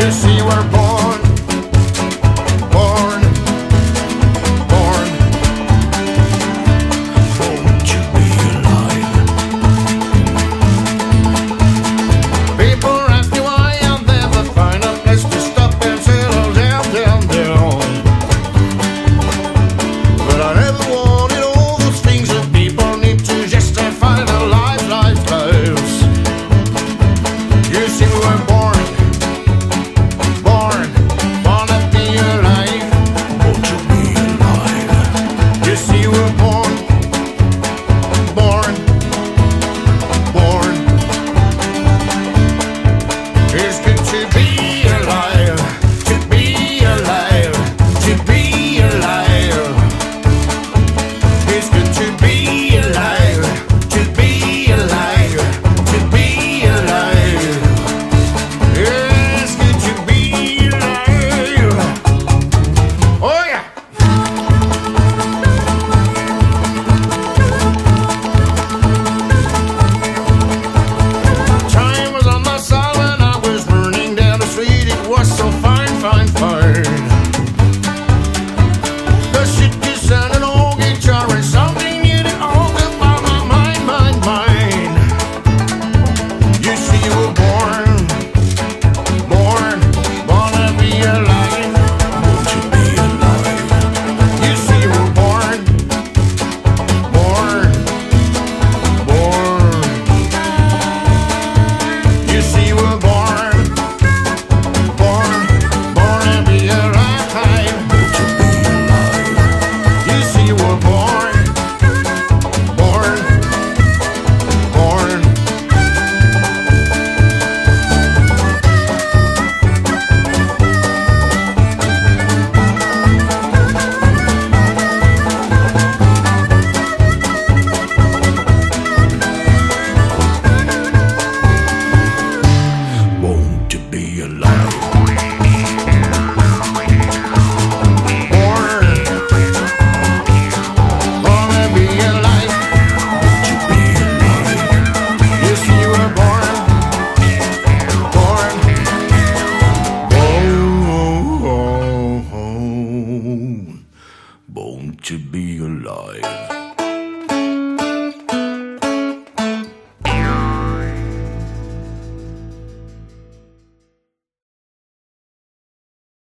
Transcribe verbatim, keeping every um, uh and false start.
You see, we're born, born, born, born to be alive. People ask me why I'll never find a place to stop and settle down, down, down. But I never wanted all those things that people need to justify their lives, lives, lives. You see, we were born. Born to be alive.